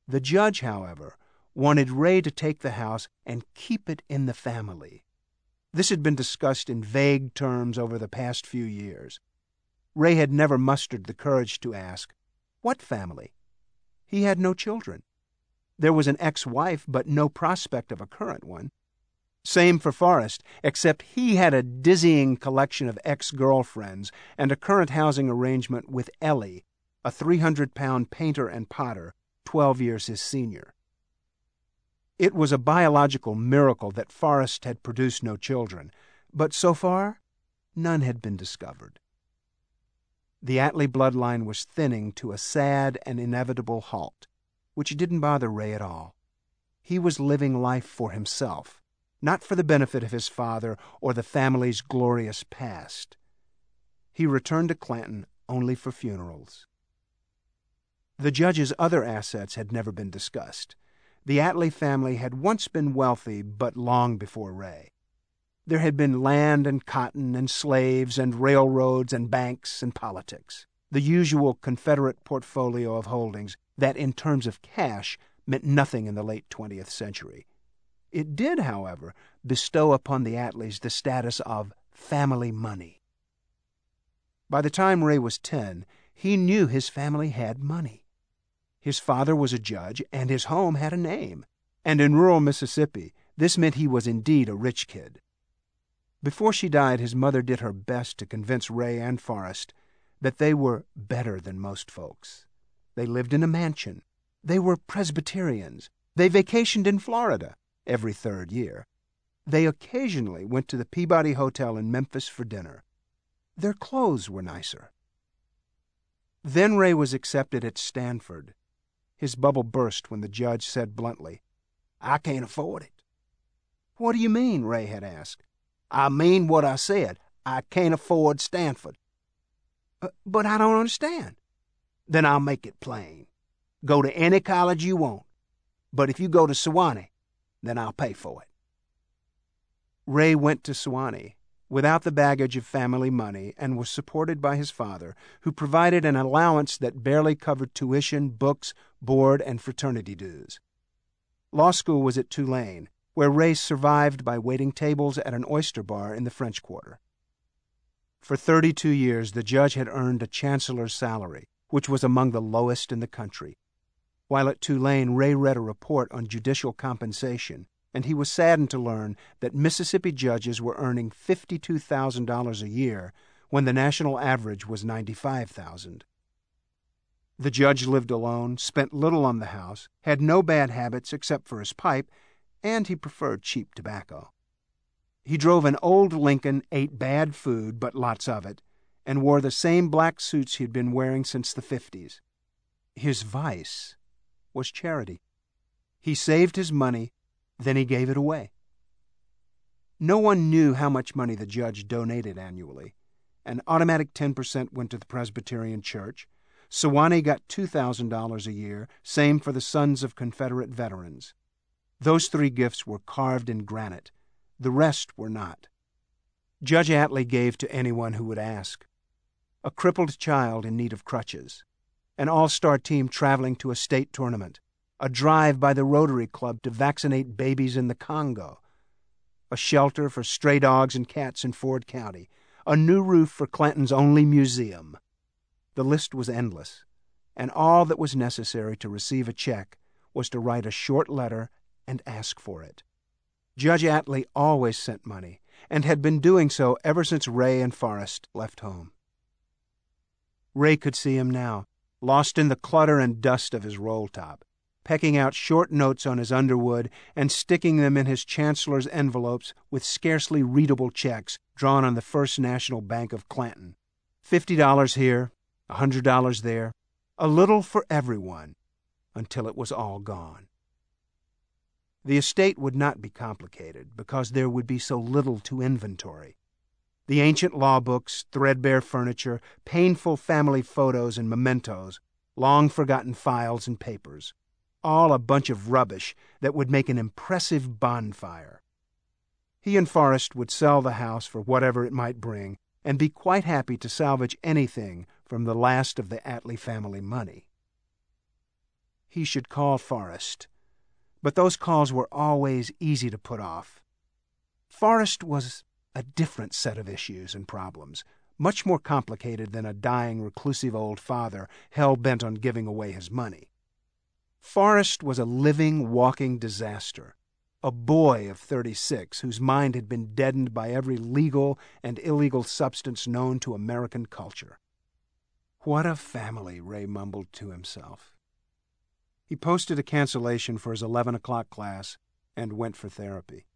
The judge, however, wanted Ray to take the house and keep it in the family. This had been discussed in vague terms over the past few years. Ray had never mustered the courage to ask, "What family?" He had no children. There was an ex-wife, but no prospect of a current one. Same for Forrest, except he had a dizzying collection of ex-girlfriends and a current housing arrangement with Ellie, a 300-pound painter and potter, 12 years his senior. It was a biological miracle that Forrest had produced no children, but so far, none had been discovered. The Atlee bloodline was thinning to a sad and inevitable halt, which didn't bother Ray at all. He was living life for himself, not for the benefit of his father or the family's glorious past. He returned to Clanton only for funerals. The judge's other assets had never been discussed. The Atlee family had once been wealthy, but long before Ray. There had been land and cotton and slaves and railroads and banks and politics, the usual Confederate portfolio of holdings that in terms of cash meant nothing in the late 20th century. It did, however, bestow upon the Atlees the status of family money. By the time Ray was 10, he knew his family had money. His father was a judge, and his home had a name, and in rural Mississippi, this meant he was indeed a rich kid. Before she died, his mother did her best to convince Ray and Forrest that they were better than most folks. They lived in a mansion. They were Presbyterians. They vacationed in Florida every third year. They occasionally went to the Peabody Hotel in Memphis for dinner. Their clothes were nicer. Then Ray was accepted at Stanford. His bubble burst when the judge said bluntly, "I can't afford it." "What do you mean?" Ray had asked. "I mean what I said. I can't afford Stanford." But I don't understand." "Then I'll make it plain. Go to any college you want. But if you go to Sewanee, then I'll pay for it." Ray went to Sewanee without the baggage of family money and was supported by his father, who provided an allowance that barely covered tuition, books, board, and fraternity dues. Law school was at Tulane, where Ray survived by waiting tables at an oyster bar in the French Quarter. For 32 years, the judge had earned a chancellor's salary, which was among the lowest in the country. While at Tulane, Ray read a report on judicial compensation, and he was saddened to learn that Mississippi judges were earning $52,000 a year when the national average was $95,000. The judge lived alone, spent little on the house, had no bad habits except for his pipe, and he preferred cheap tobacco. He drove an old Lincoln, ate bad food, but lots of it, and wore the same black suits he'd been wearing since the 50s. His vice was charity. He saved his money, then he gave it away. No one knew how much money the judge donated annually. An automatic 10% went to the Presbyterian Church. Sewanee got $2,000 a year, same for the Sons of Confederate Veterans. Those 3 gifts were carved in granite. The rest were not. Judge Atlee gave to anyone who would ask. A crippled child in need of crutches, an all-star team traveling to a state tournament, a drive by the Rotary Club to vaccinate babies in the Congo, a shelter for stray dogs and cats in Ford County, a new roof for Clanton's only museum. The list was endless, and all that was necessary to receive a check was to write a short letter and ask for it. Judge Atlee always sent money, and had been doing so ever since Ray and Forrest left home. Ray could see him now, lost in the clutter and dust of his roll top, pecking out short notes on his Underwood and sticking them in his chancellor's envelopes with scarcely readable checks drawn on the First National Bank of Clanton. $50 here, $100 there, a little for everyone, until it was all gone. The estate would not be complicated because there would be so little to inventory. The ancient law books, threadbare furniture, painful family photos and mementos, long-forgotten files and papers, all a bunch of rubbish that would make an impressive bonfire. He and Forrest would sell the house for whatever it might bring and be quite happy to salvage anything from the last of the Atlee family money. he should call Forrest. But those calls were always easy to put off. Forrest was a different set of issues and problems, much more complicated than a dying, reclusive old father hell-bent on giving away his money. Forrest was a living, walking disaster, a boy of 36 whose mind had been deadened by every legal and illegal substance known to American culture. What a family, Ray mumbled to himself. He posted a cancellation for his 11 o'clock class and went for therapy.